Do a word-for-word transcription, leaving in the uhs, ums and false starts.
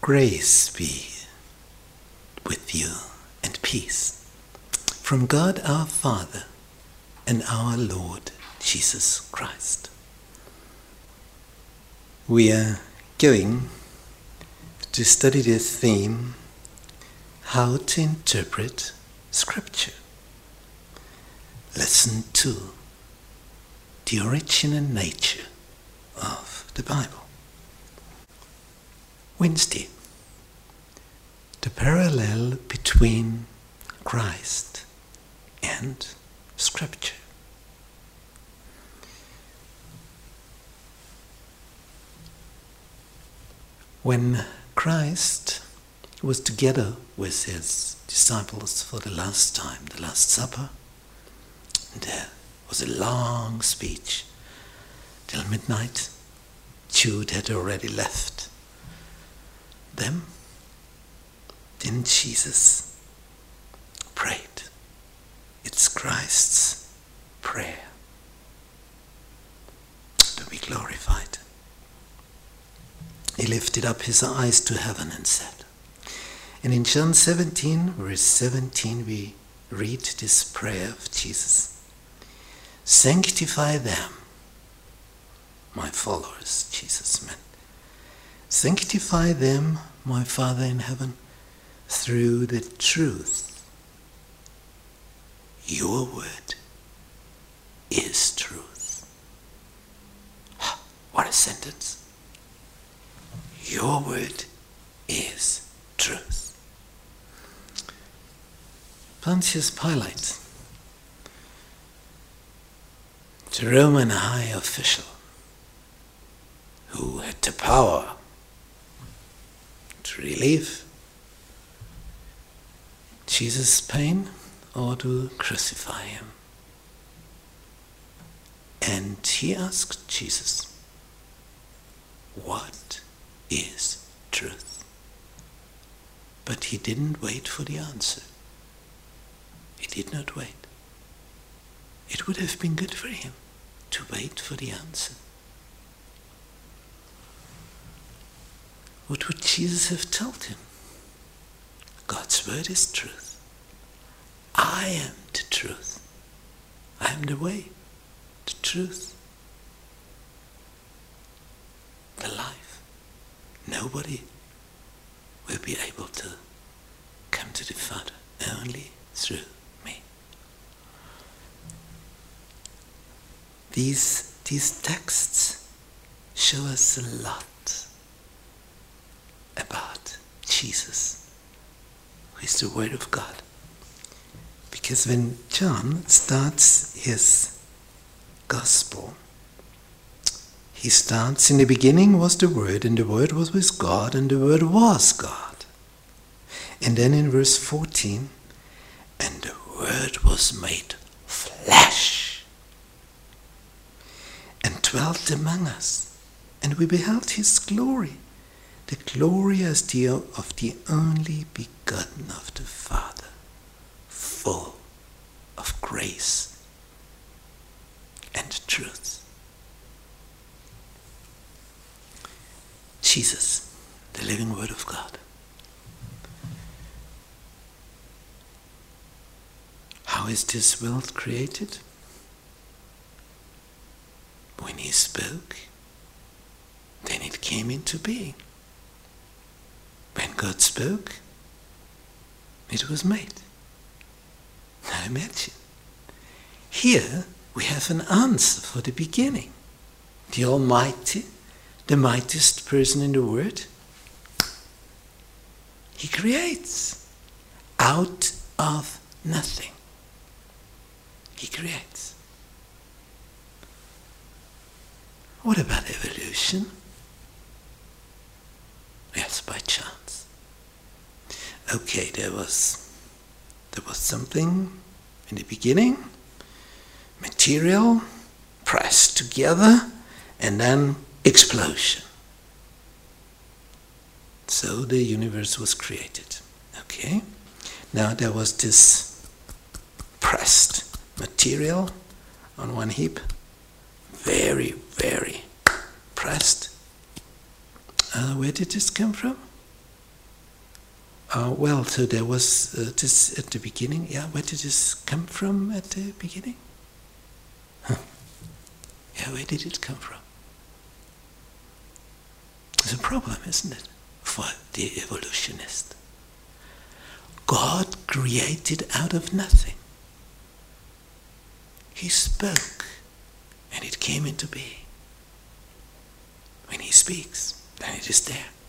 Grace be with you and peace from God our Father and our Lord Jesus Christ. We are going to study the theme, how to interpret Scripture. Lesson two, the origin and nature of the Bible. Wednesday, the parallel between Christ and Scripture. When Christ was together with his disciples for the last time, the Last Supper, there was a long speech till midnight. Jude had already left them. Then Jesus prayed. It's Christ's prayer to be glorified. He lifted up his eyes to heaven and said, and in John seventeen, verse seventeen, we read this prayer of Jesus. Sanctify them, my followers, Jesus meant. Sanctify them, my Father in heaven, through the truth. Your word is truth. What a sentence. Your word is truth. Pontius Pilate, the Roman high official who had the power to relieve Jesus' pain or to crucify him. And he asked Jesus, what is truth? But he didn't wait for the answer. He did not wait. It would have been good for him to wait for the answer. What would Jesus have told him? God's word is truth. I am the truth. I am the way, the truth, the life. Nobody will be able to come to the Father only through me. These, these texts show us a lot about Jesus, who is the Word of God. Because when John starts his Gospel, he starts, in the beginning was the Word, and the Word was with God, and the Word was God. And then in verse fourteen, and the Word was made flesh, and dwelt among us, and we beheld his glory, the glory as the of the only begotten of the Father, full of grace and truth. Jesus, the living Word of God. How is this world created? When he spoke, then it came into being. When God spoke, it was made. Now imagine. Here we have an answer for the beginning. The Almighty, the mightiest person in the world, he creates out of nothing. He creates. What about evolution? Yes, by chance. Okay, there was there was something in the beginning, material pressed together, and then explosion. So the universe was created. Okay? Now there was this pressed material on one heap, very, very pressed. Uh, where did this come from? Uh, well, so there was uh, this at the beginning. Yeah, where did this come from at the beginning? Huh. Yeah, where did it come from? It's a problem, isn't it, for the evolutionist? God created out of nothing. He spoke, and it came into being. When he speaks, then it is there.